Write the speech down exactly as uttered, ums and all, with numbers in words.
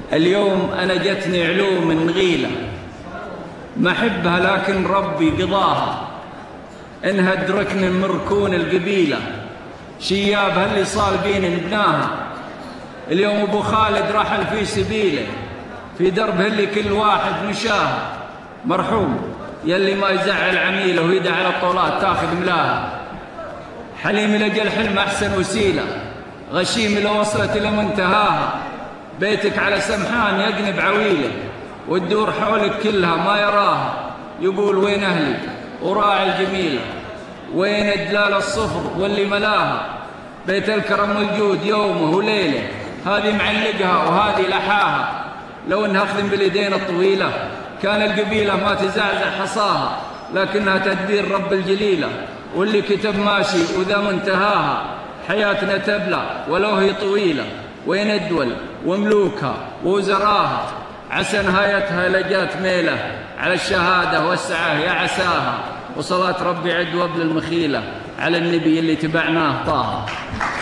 اليوم أنا جتني علوم من غيلة ما أحبها، لكن ربي قضاها إنها أدركني من ركون القبيلة، شيابها اللي صالبين نبناها. اليوم أبو خالد رحل في سبيله، في دربه اللي كل واحد مشاها. مرحوم يلي ما يزعل عميله ويدع على الطولات تاخذ ملاها. حليم لقى الحلم أحسن وسيلة، غشيم لو وصلت إلى منتهاها. بيتك على سمحان يقنب عويله، والدور حولك كلها ما يراها. يقول وين أهلي وراعي الجميلة، وين الدلال الصفر واللي ملاها. بيت الكرم والجود يومه وليله، هذه معلقها وهذه لحاها. لو انها اخذ باليدين الطويلة كان القبيلة ما تزعزع حصاها، لكنها تدبير رب الجليلة، واللي كتب ماشي وذا منتهاها. حياتنا تبلى ولو هي طويلة، وين الدول وملوكها ووزراها. عسى نهايتها لجات ميلة على الشهادة والسعة يا عساها. وصلاة ربي عد وابل المخيلة على النبي اللي تبعناه طه.